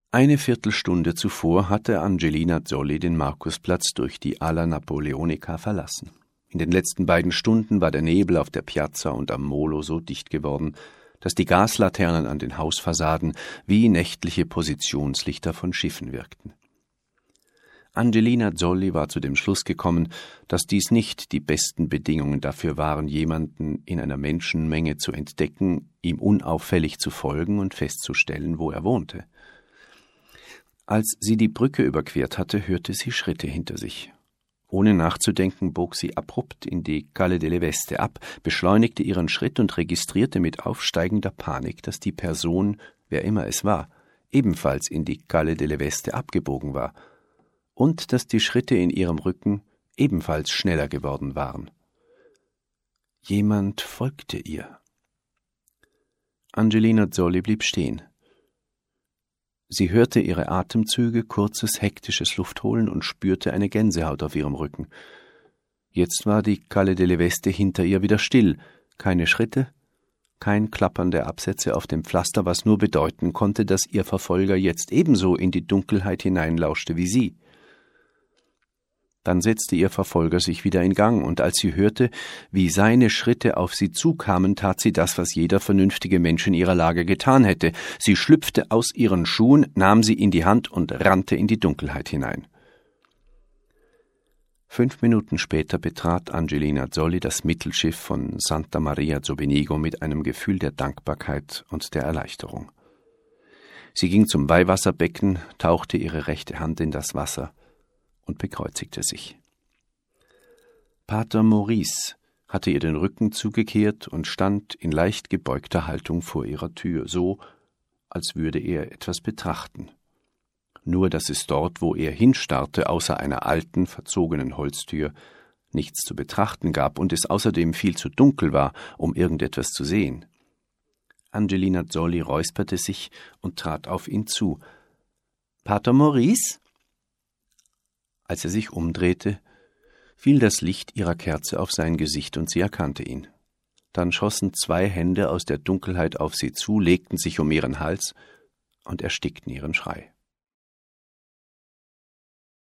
Eine Viertelstunde zuvor hatte Angelina Zolli den Markusplatz durch die Alla Napoleonica verlassen. In den letzten beiden Stunden war der Nebel auf der Piazza und am Molo so dicht geworden, dass die Gaslaternen an den Hausfassaden wie nächtliche Positionslichter von Schiffen wirkten. Angelina Zolli war zu dem Schluss gekommen, dass dies nicht die besten Bedingungen dafür waren, jemanden in einer Menschenmenge zu entdecken, ihm unauffällig zu folgen und festzustellen, wo er wohnte. Als sie die Brücke überquert hatte, hörte sie Schritte hinter sich. Ohne nachzudenken bog sie abrupt in die Calle delle Veste ab, beschleunigte ihren Schritt und registrierte mit aufsteigender Panik, dass die Person, wer immer es war, ebenfalls in die Calle delle Veste abgebogen war und dass die Schritte in ihrem Rücken ebenfalls schneller geworden waren. Jemand folgte ihr. Angelina Zolli blieb stehen. Sie hörte ihre Atemzüge, kurzes, hektisches Luftholen und spürte eine Gänsehaut auf ihrem Rücken. Jetzt war die Calle delle Veste hinter ihr wieder still, keine Schritte, kein Klappern der Absätze auf dem Pflaster, was nur bedeuten konnte, dass ihr Verfolger jetzt ebenso in die Dunkelheit hineinlauschte wie sie. Dann setzte ihr Verfolger sich wieder in Gang, und als sie hörte, wie seine Schritte auf sie zukamen, tat sie das, was jeder vernünftige Mensch in ihrer Lage getan hätte. Sie schlüpfte aus ihren Schuhen, nahm sie in die Hand und rannte in die Dunkelheit hinein. 5 Minuten später betrat Angelina Zolli das Mittelschiff von Santa Maria Zobenigo mit einem Gefühl der Dankbarkeit und der Erleichterung. Sie ging zum Weihwasserbecken, tauchte ihre rechte Hand in das Wasser und bekreuzigte sich. Pater Maurice hatte ihr den Rücken zugekehrt und stand in leicht gebeugter Haltung vor ihrer Tür, so, als würde er etwas betrachten. Nur dass es dort, wo er hinstarrte, außer einer alten, verzogenen Holztür, nichts zu betrachten gab und es außerdem viel zu dunkel war, um irgendetwas zu sehen. Angelina Zolli räusperte sich und trat auf ihn zu. »Pater Maurice?« Als er sich umdrehte, fiel das Licht ihrer Kerze auf sein Gesicht und sie erkannte ihn. Dann schossen 2 Hände aus der Dunkelheit auf sie zu, legten sich um ihren Hals und erstickten ihren Schrei.